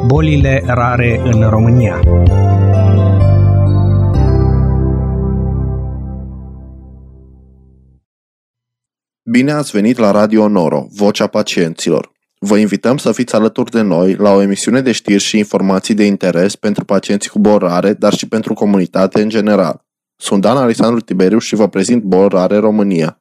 Bolile rare în România. Bine ați venit la Radio Noro, Vocea Pacienților. Vă invităm să fiți alături de noi la o emisiune de știri și informații de interes pentru pacienții cu boli rare, dar și pentru comunitate în general. Sunt Dan Alexandru Tiberiu și vă prezint Boli Rare România.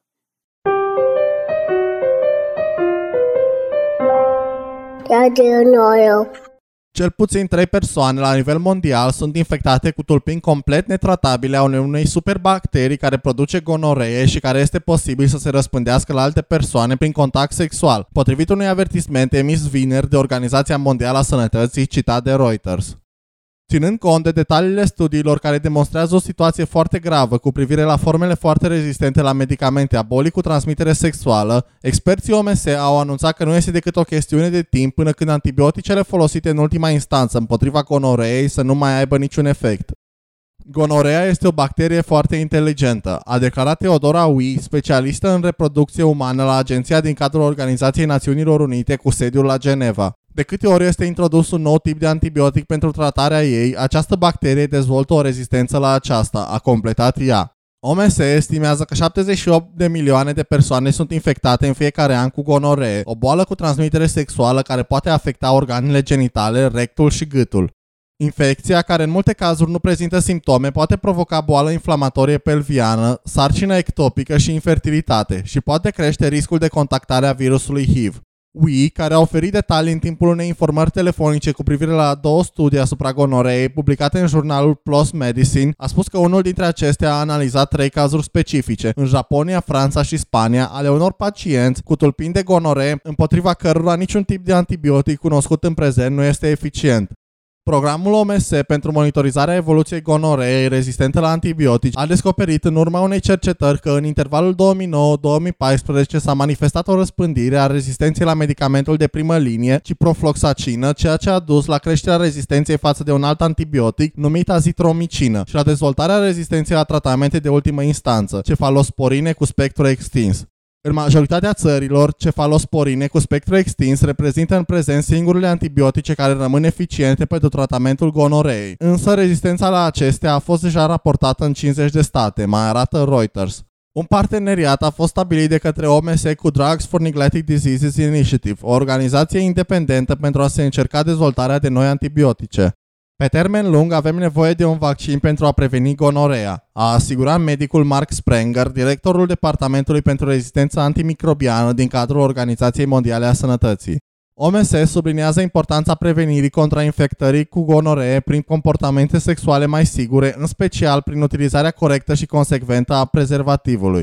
Radio Noro. Cel puțin 3 persoane la nivel mondial sunt infectate cu tulpini complet netratabile a unei superbacterii care produce gonoree și care este posibil să se răspândească la alte persoane prin contact sexual, potrivit unui avertisment emis vineri de Organizația Mondială a Sănătății citat de Reuters. Ținând cont de detaliile studiilor care demonstrează o situație foarte gravă cu privire la formele foarte rezistente la medicamente a bolii cu transmitere sexuală, experții OMS au anunțat că nu este decât o chestiune de timp până când antibioticele folosite în ultima instanță împotriva gonoreei să nu mai aibă niciun efect. Gonorea este o bacterie foarte inteligentă, a declarat Teodora Ui, specialistă în reproducție umană la agenția din cadrul Organizației Națiunilor Unite cu sediul la Geneva. De câte ori este introdus un nou tip de antibiotic pentru tratarea ei, această bacterie dezvoltă o rezistență la aceasta, a completat ea. OMS estimează că 78 de milioane de persoane sunt infectate în fiecare an cu gonoree, o boală cu transmitere sexuală care poate afecta organele genitale, rectul și gâtul. Infecția, care în multe cazuri nu prezintă simptome, poate provoca boală inflamatorie pelviană, sarcină ectopică și infertilitate și poate crește riscul de contactare a virusului HIV. Ui, care a oferit detalii în timpul unei informări telefonice cu privire la 2 studii asupra gonoreei publicate în jurnalul PLOS Medicine, a spus că unul dintre acestea a analizat 3 cazuri specifice, în Japonia, Franța și Spania, ale unor pacienți cu tulpini de gonoree, împotriva cărora niciun tip de antibiotic cunoscut în prezent nu este eficient. Programul OMS pentru monitorizarea evoluției gonoreei rezistente la antibiotici a descoperit în urma unei cercetări că în intervalul 2009-2014 s-a manifestat o răspândire a rezistenței la medicamentul de primă linie, ciprofloxacină, ceea ce a dus la creșterea rezistenței față de un alt antibiotic numit azitromicină și la dezvoltarea rezistenței la tratamente de ultimă instanță, cefalosporine cu spectru extins. În majoritatea țărilor, cefalosporine cu spectru extins reprezintă în prezent singurele antibiotice care rămân eficiente pentru tratamentul gonoreei, însă rezistența la acestea a fost deja raportată în 50 de state, mai arată Reuters. Un parteneriat a fost stabilit de către OMS cu Drugs for Neglected Diseases Initiative, o organizație independentă pentru a se încerca dezvoltarea de noi antibiotice. Pe termen lung avem nevoie de un vaccin pentru a preveni gonorea, a asigurat medicul Mark Sprenger, directorul Departamentului pentru Rezistență Antimicrobiană din cadrul Organizației Mondiale a Sănătății. OMS subliniază importanța prevenirii contrainfectării cu gonoree prin comportamente sexuale mai sigure, în special prin utilizarea corectă și consecventă a prezervativului.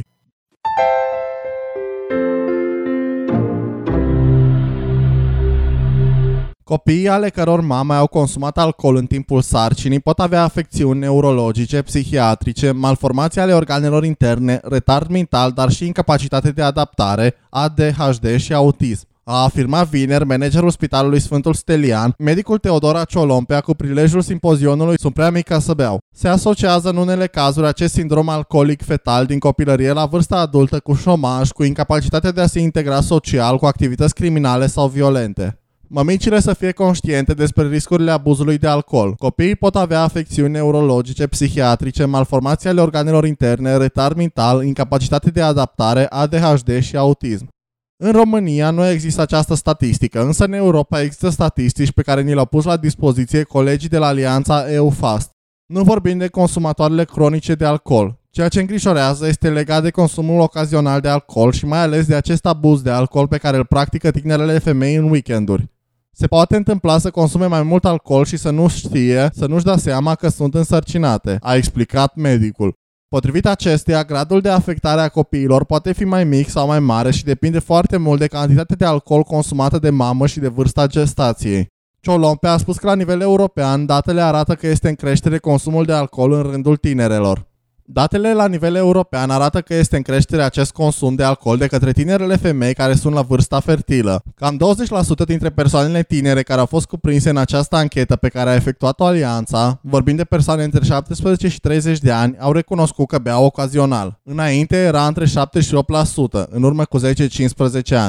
Copiii ale căror mame au consumat alcool în timpul sarcinii pot avea afecțiuni neurologice, psihiatrice, malformații ale organelor interne, retard mental, dar și incapacitate de adaptare, ADHD și autism, a afirmat vineri managerul Spitalului Sfântul Stelian, medicul Teodora Ciolompea, cu prilejul simpozionului Sunt prea mic ca să beau. Se asociază în unele cazuri acest sindrom alcoolic fetal din copilărie la vârsta adultă cu șomaj, cu incapacitatea de a se integra social, cu activități criminale sau violente. Mămicile să fie conștiente despre riscurile abuzului de alcool. Copiii pot avea afecțiuni neurologice, psihiatrice, malformații ale organelor interne, retard mental, incapacitate de adaptare, ADHD și autism. În România nu există această statistică, însă în Europa există statistici pe care ni le-au pus la dispoziție colegii de la Alianța EUFAST. Nu vorbim de consumatoarele cronice de alcool. Ceea ce îngrijorează este legat de consumul ocazional de alcool și mai ales de acest abuz de alcool pe care îl practică tinerele femei în weekenduri. Se poate întâmpla să consume mai mult alcool și să nu știe, să nu-și dea seama că sunt însărcinate, a explicat medicul. Potrivit acesteia, gradul de afectare a copiilor poate fi mai mic sau mai mare și depinde foarte mult de cantitatea de alcool consumată de mamă și de vârsta gestației. Ciolompea a spus că la nivel european, datele arată că este în creștere consumul de alcool în rândul tinerelor. Datele la nivel european arată că este în creștere acest consum de alcool de către tinerele femei care sunt la vârsta fertilă. Cam 20% dintre persoanele tinere care au fost cuprinse în această anchetă pe care a efectuat-o Alianța, vorbind de persoane între 17 și 30 de ani, au recunoscut că beau ocazional. Înainte era între 7 și 8%, în urmă cu 10-15 ani.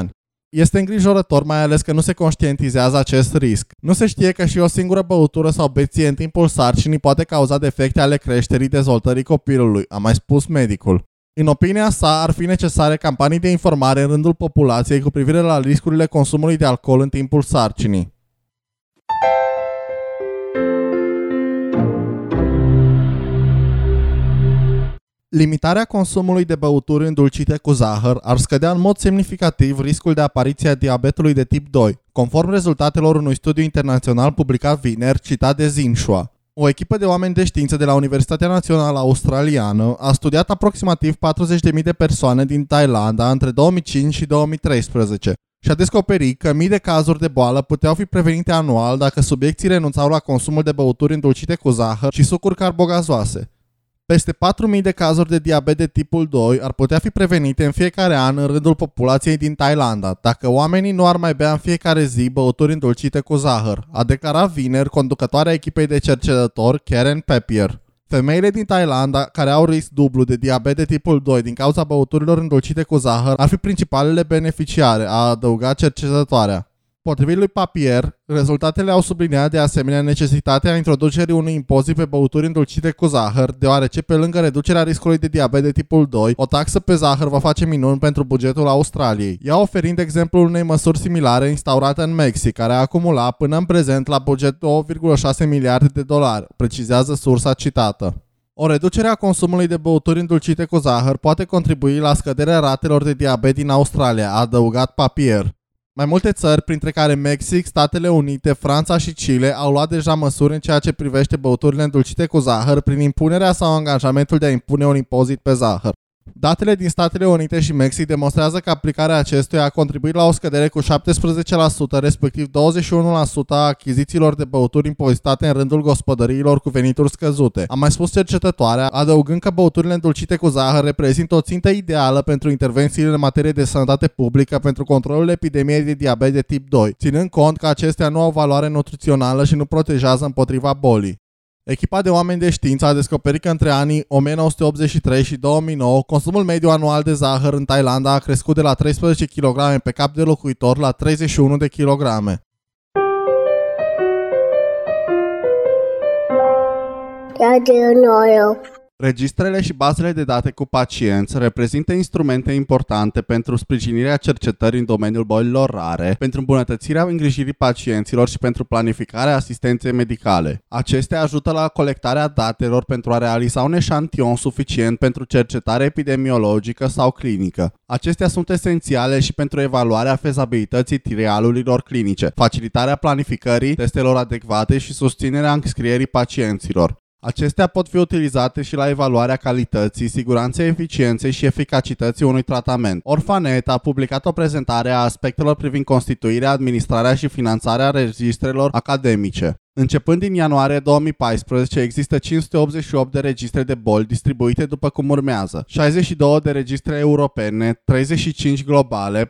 Este îngrijorător, mai ales că nu se conștientizează acest risc. Nu se știe că și o singură băutură sau beție în timpul sarcinii poate cauza defecte ale creșterii dezvoltării copilului, a mai spus medicul. În opinia sa, ar fi necesare campanii de informare în rândul populației cu privire la riscurile consumului de alcool în timpul sarcinii. Limitarea consumului de băuturi îndulcite cu zahăr ar scădea în mod semnificativ riscul de apariție a diabetului de tip 2, conform rezultatelor unui studiu internațional publicat vineri, citat de Xinhua. O echipă de oameni de știință de la Universitatea Națională Australiană a studiat aproximativ 40.000 de persoane din Thailanda între 2005 și 2013 și a descoperit că mii de cazuri de boală puteau fi prevenite anual dacă subiecții renunțau la consumul de băuturi îndulcite cu zahăr și sucuri carbogazoase. Peste 4.000 de cazuri de diabet de tipul 2 ar putea fi prevenite în fiecare an în rândul populației din Thailanda, dacă oamenii nu ar mai bea în fiecare zi băuturi îndulcite cu zahăr, a declarat vineri conducătoarea echipei de cercetători Karen Papier. Femeile din Thailanda care au risc dublu de diabet de tipul 2 din cauza băuturilor îndulcite cu zahăr ar fi principalele beneficiare, a adăugat cercetătoarea. Potrivit lui Papier, rezultatele au subliniat de asemenea necesitatea introducerii unui impozit pe băuturi îndulcite cu zahăr, deoarece pe lângă reducerea riscului de diabet de tipul 2, o taxă pe zahăr va face minuni pentru bugetul Australiei. Ea oferind exemplul unei măsuri similare instaurate în Mexic, care a acumulat până în prezent la buget 2,6 miliarde de dolari, precizează sursa citată. O reducere a consumului de băuturi îndulcite cu zahăr poate contribui la scăderea ratelor de diabet din Australia, a adăugat Papier. Mai multe țări, printre care Mexic, Statele Unite, Franța și Chile, au luat deja măsuri în ceea ce privește băuturile îndulcite cu zahăr prin impunerea sau angajamentul de a impune un impozit pe zahăr. Datele din Statele Unite și Mexic demonstrează că aplicarea acestuia a contribuit la o scădere cu 17%, respectiv 21% a achizițiilor de băuturi impozitate în rândul gospodăriilor cu venituri scăzute. A mai spus cercetătoarea, adăugând că băuturile îndulcite cu zahăr reprezintă o țintă ideală pentru intervențiile în materie de sănătate publică pentru controlul epidemiei de diabet de tip 2, ținând cont că acestea nu au valoare nutrițională și nu protejează împotriva bolii. Echipa de oameni de știință a descoperit că între anii 1983 și 2009 consumul mediu anual de zahăr în Thailanda a crescut de la 13 kg pe cap de locuitor la 31 de kg. Radio Noro. Registrele și bazele de date cu pacienți reprezintă instrumente importante pentru sprijinirea cercetării în domeniul bolilor rare, pentru îmbunătățirea îngrijirii pacienților și pentru planificarea asistenței medicale. Acestea ajută la colectarea datelor pentru a realiza un eșantion suficient pentru cercetare epidemiologică sau clinică. Acestea sunt esențiale și pentru evaluarea fezabilității trialurilor clinice, facilitarea planificării, testelor adecvate și susținerea înscrierii pacienților. Acestea pot fi utilizate și la evaluarea calității, siguranței, eficienței și eficacității unui tratament. Orfanet a publicat o prezentare a aspectelor privind constituirea, administrarea și finanțarea registrelor academice. Începând din ianuarie 2014, există 588 de registre de boli distribuite după cum urmează: 62 de registre europene, 35 globale,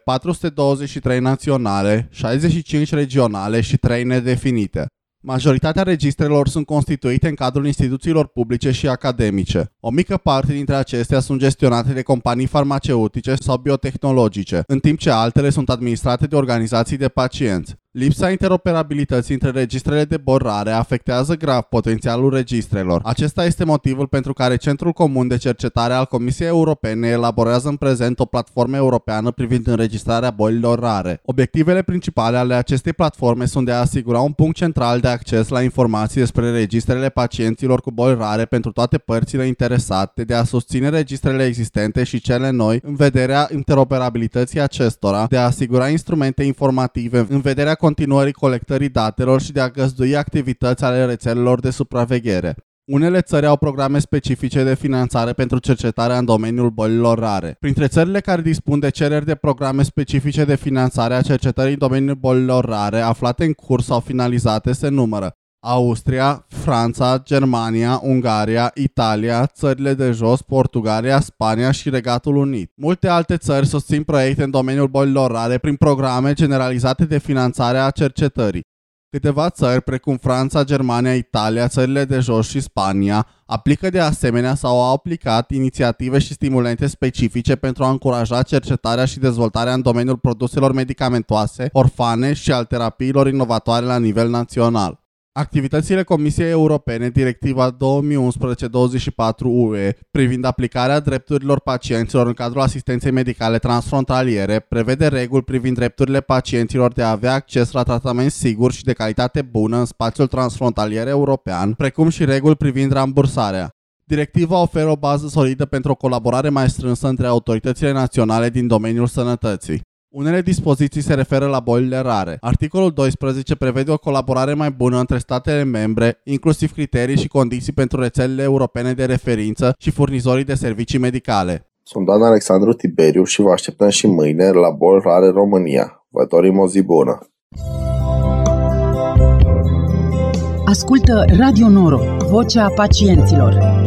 423 naționale, 65 regionale și 3 nedefinite. Majoritatea registrelor sunt constituite în cadrul instituțiilor publice și academice. O mică parte dintre acestea sunt gestionate de companii farmaceutice sau biotehnologice, în timp ce altele sunt administrate de organizații de pacienți. Lipsa interoperabilității între registrele de boli rare afectează grav potențialul registrelor. Acesta este motivul pentru care Centrul Comun de Cercetare al Comisiei Europene elaborează în prezent o platformă europeană privind înregistrarea bolilor rare. Obiectivele principale ale acestei platforme sunt de a asigura un punct central de acces la informații despre registrele pacienților cu boli rare pentru toate părțile interesate, de a susține registrele existente și cele noi în vederea interoperabilității acestora, de a asigura instrumente informative în vederea continuării colectării datelor și de a găzdui activități ale rețelelor de supraveghere. Unele țări au programe specifice de finanțare pentru cercetarea în domeniul bolilor rare. Printre țările care dispun de cereri de programe specifice de finanțare a cercetării în domeniul bolilor rare aflate în curs sau finalizate se numără Austria, Franța, Germania, Ungaria, Italia, țările de jos, Portugalia, Spania și Regatul Unit. Multe alte țări susțin proiecte în domeniul bolilor rare prin programe generalizate de finanțare a cercetării. Câteva țări, precum Franța, Germania, Italia, țările de jos și Spania, aplică de asemenea sau au aplicat inițiative și stimulente specifice pentru a încuraja cercetarea și dezvoltarea în domeniul produselor medicamentoase, orfane și al terapiilor inovatoare la nivel național. Activitățile Comisiei Europene, Directiva 2011-24/UE, privind aplicarea drepturilor pacienților în cadrul asistenței medicale transfrontaliere, prevede reguli privind drepturile pacienților de a avea acces la tratament sigur și de calitate bună în spațiul transfrontalier european, precum și reguli privind rambursarea. Directiva oferă o bază solidă pentru o colaborare mai strânsă între autoritățile naționale din domeniul sănătății. Unele dispoziții se referă la bolile rare. Articolul 12 prevede o colaborare mai bună între statele membre, inclusiv criterii și condiții pentru rețelele europene de referință și furnizorii de servicii medicale. Sunt Dan Alexandru Tiberiu și vă așteptăm și mâine la Boli Rare România. Vă dorim o zi bună! Ascultă Radio Noro, vocea pacienților.